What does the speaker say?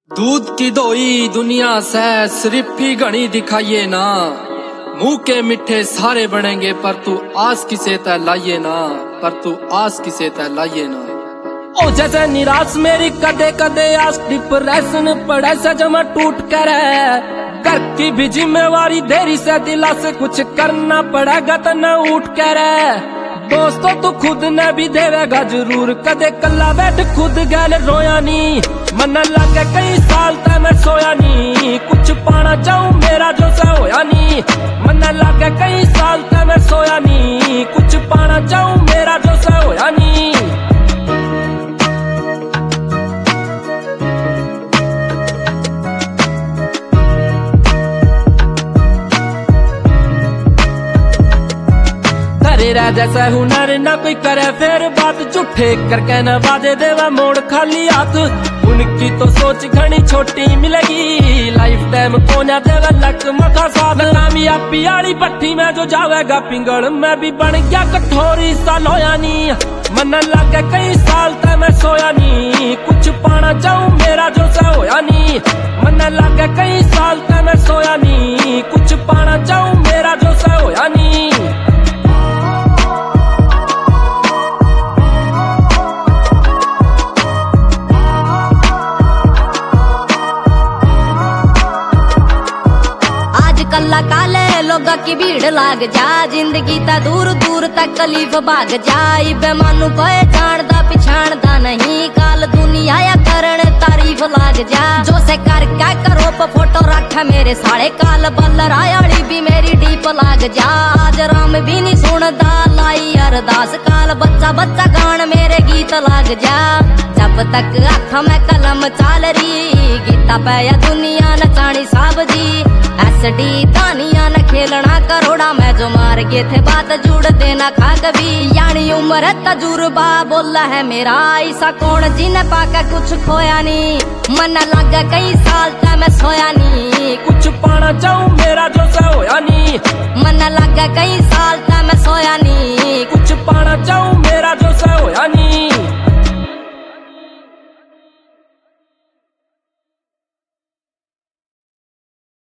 दूध की दोई दुनिया से सिर्फ ही घनी दिखाइए ना, मुंह के मिठे सारे बनेंगे पर तू आस किसे तय लाइए ना, पर तू आस किसे तय लाइए ना। ओ जैसे निराश मेरी कदे कदे आस डिप्रेशन पड़े से जमा टूट कर घर की भी जिम्मेवारी देरी से दिला से कुछ करना पड़ेगा तो न उठ कर। दोस्तों तू खुद ने भी देवेगा जरूर, कदे कल्ला बैठ खुद गैल रोया नी, मन लगे कई साल तक मैं सोया नी, कुछ पाना चाहूं मेरा जो से होया नी, मन लगे कई साल तक मैं सोया नी, कुछ पाना चाहूं मेरा जो से होया नी। तेरा जैसा हुनर न कोई करे फिर बात, झूठे करके न वादे देवा मोड़ खाली हाथ, उनकी तो सोच घनी छोटी मिलेगी, लाइफ टाइम कोना देवा लक मखा साथ। कामयाबी आली भट्टी में जो जावेगा पिंगल मैं भी बन गया कठोरी साल होया नी, मन लगे कई साल तक मैं सोया नी, कुछ पाना चाहूं मेरा जो से होया नी, मन लगे कई साल तक मैं सोया नी, कुछ पाना चाहूं मेरा जो से होया नी। कल्ला काले लोगा की भीड़ लाग जा, जिंदगी ता दूर दूर तक कलीफ भाग जा, इबे मानू कोई जानदा पिछाणदा नहीं, काल दुनिया या करण तारीफ लाग जा, जो से कर क्या करो फोटो रख मेरे साढ़े, काल बल्लर आयाली भी मेरी डीप लाग जा, आज राम भी नहीं सुनदा लाई अरदास, काल बच्चा बच्चा गान मेरे गीत लाग जा, जब तक आँख में कलम चाल रही, गीता पे या दुनिया नचानी साब जी, एसडी दानिया न खेलना करोड़ा में जो मार गए थे बात जुड़ देना खा कभी, यानी उम्र तजुर्बा बोला है मेरा, ऐसा कौन जिन्हें पाकर कुछ खोया नी, मन लगा कई साल तक मैं सोया नी, कुछ पाना चाहूं मेरा जो से होया नी, मन लगा कई साल तक मैं सोया नी।